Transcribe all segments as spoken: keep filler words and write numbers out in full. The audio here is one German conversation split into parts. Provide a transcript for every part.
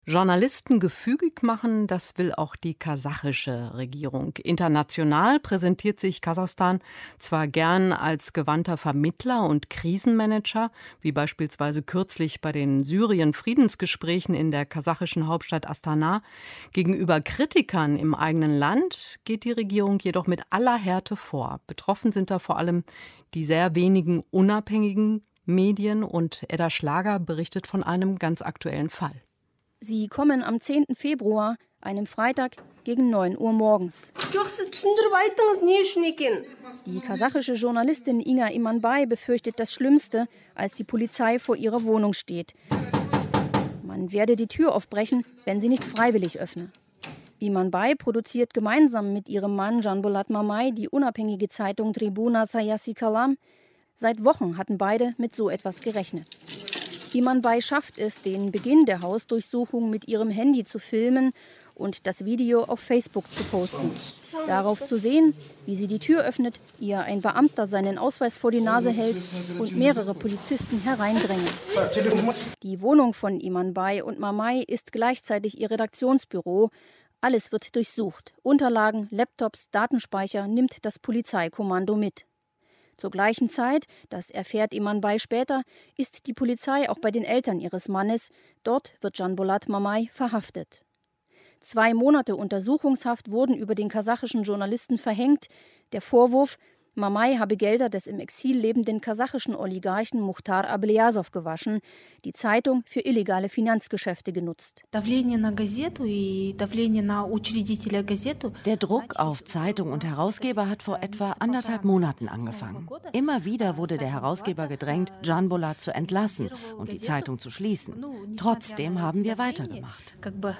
Journalisten gefügig machen, das will auch die kasachische Regierung. International präsentiert sich Kasachstan zwar gern als gewandter Vermittler und Krisenmanager, wie beispielsweise kürzlich bei den Syrien-Friedensgesprächen in der kasachischen Hauptstadt Astana. Gegenüber Kritikern im eigenen Land geht die Regierung jedoch mit aller Härte vor. Betroffen sind da vor allem die sehr wenigen unabhängigen Medien, und Edda Schlager berichtet von einem ganz aktuellen Fall. Sie kommen am zehnten Februar, einem Freitag, gegen neun Uhr morgens. Die kasachische Journalistin Inga Imanbay befürchtet das Schlimmste, als die Polizei vor ihrer Wohnung steht. Man werde die Tür aufbrechen, wenn sie nicht freiwillig öffne. Imanbay produziert gemeinsam mit ihrem Mann Janbolat Mamay die unabhängige Zeitung Tribuna Sayasi Kalam. Seit Wochen hatten beide mit so etwas gerechnet. Imanbay schafft es, den Beginn der Hausdurchsuchung mit ihrem Handy zu filmen und das Video auf Facebook zu posten. Darauf zu sehen, wie sie die Tür öffnet, ihr ein Beamter seinen Ausweis vor die Nase hält und mehrere Polizisten hereindrängen. Die Wohnung von Imanbay und Mamay ist gleichzeitig ihr Redaktionsbüro. Alles wird durchsucht. Unterlagen, Laptops, Datenspeicher nimmt das Polizeikommando mit. Zur gleichen Zeit, das erfährt Imanbay später, ist die Polizei auch bei den Eltern ihres Mannes. Dort wird Janbolat Mamay verhaftet. Zwei Monate Untersuchungshaft wurden über den kasachischen Journalisten verhängt. Der Vorwurf, Mamay habe Gelder des im Exil lebenden kasachischen Oligarchen Muchtar Ablyazov gewaschen, die Zeitung für illegale Finanzgeschäfte genutzt. Der Druck auf Zeitung und Herausgeber hat vor etwa anderthalb Monaten angefangen. Immer wieder wurde der Herausgeber gedrängt, Janbolat zu entlassen und die Zeitung zu schließen. Trotzdem haben wir weitergemacht.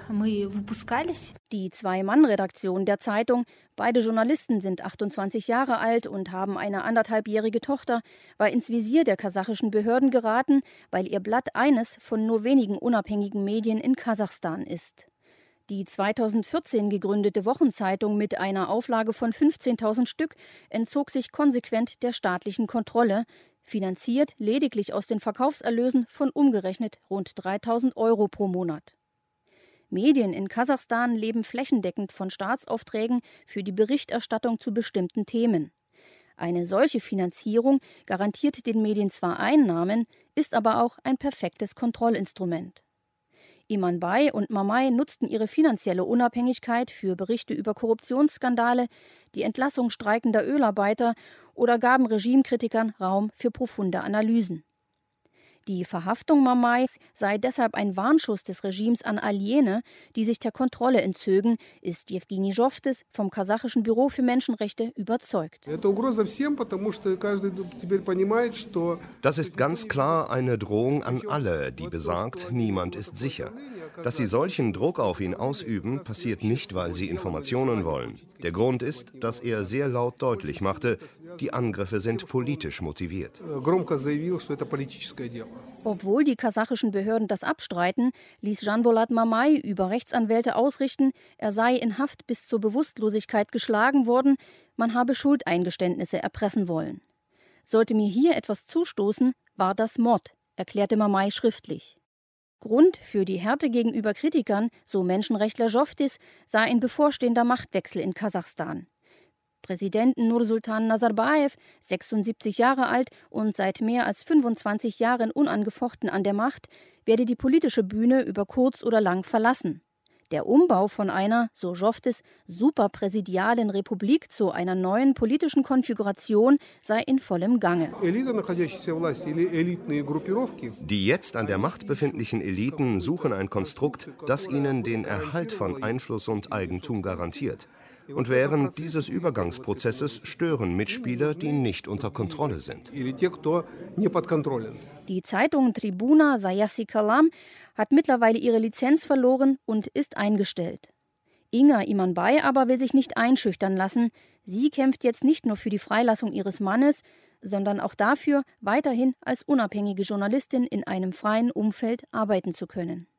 Die Zwei-Mann-Redaktion der Zeitung, beide Journalisten sind achtundzwanzig Jahre alt und haben eine anderthalbjährige Tochter, war ins Visier der kasachischen Behörden geraten, weil ihr Blatt eines von nur wenigen unabhängigen Medien in Kasachstan ist. Die zweitausendvierzehn gegründete Wochenzeitung mit einer Auflage von fünfzehntausend Stück entzog sich konsequent der staatlichen Kontrolle, finanziert lediglich aus den Verkaufserlösen von umgerechnet rund dreitausend Euro pro Monat. Medien in Kasachstan leben flächendeckend von Staatsaufträgen für die Berichterstattung zu bestimmten Themen. Eine solche Finanzierung garantiert den Medien zwar Einnahmen, ist aber auch ein perfektes Kontrollinstrument. Imanbay und Mamay nutzten ihre finanzielle Unabhängigkeit für Berichte über Korruptionsskandale, die Entlassung streikender Ölarbeiter oder gaben Regimekritikern Raum für profunde Analysen. Die Verhaftung Mamays sei deshalb ein Warnschuss des Regimes an all jene, die sich der Kontrolle entzögen, ist Jewgeni Zhovtis vom kasachischen Büro für Menschenrechte überzeugt. Das ist ganz klar eine Drohung an alle, die besagt, niemand ist sicher. Dass sie solchen Druck auf ihn ausüben, passiert nicht, weil sie Informationen wollen. Der Grund ist, dass er sehr laut deutlich machte, die Angriffe sind politisch motiviert. Obwohl die kasachischen Behörden das abstreiten, ließ Janbolat Mamay über Rechtsanwälte ausrichten, er sei in Haft bis zur Bewusstlosigkeit geschlagen worden, man habe Schuldeingeständnisse erpressen wollen. Sollte mir hier etwas zustoßen, war das Mord, erklärte Mamay schriftlich. Grund für die Härte gegenüber Kritikern, so Menschenrechtler Zhovtis, sei ein bevorstehender Machtwechsel in Kasachstan. Präsident Nursultan Nazarbayev, sechsundsiebzig Jahre alt und seit mehr als fünfundzwanzig Jahren unangefochten an der Macht, werde die politische Bühne über kurz oder lang verlassen. Der Umbau von einer, so Zhovtis, superpräsidialen Republik zu einer neuen politischen Konfiguration sei in vollem Gange. Die jetzt an der Macht befindlichen Eliten suchen ein Konstrukt, das ihnen den Erhalt von Einfluss und Eigentum garantiert. Und während dieses Übergangsprozesses stören Mitspieler, die nicht unter Kontrolle sind. Die Zeitung Tribuna Sayasi Kalam hat mittlerweile ihre Lizenz verloren und ist eingestellt. Inga Imanbay aber will sich nicht einschüchtern lassen. Sie kämpft jetzt nicht nur für die Freilassung ihres Mannes, sondern auch dafür, weiterhin als unabhängige Journalistin in einem freien Umfeld arbeiten zu können.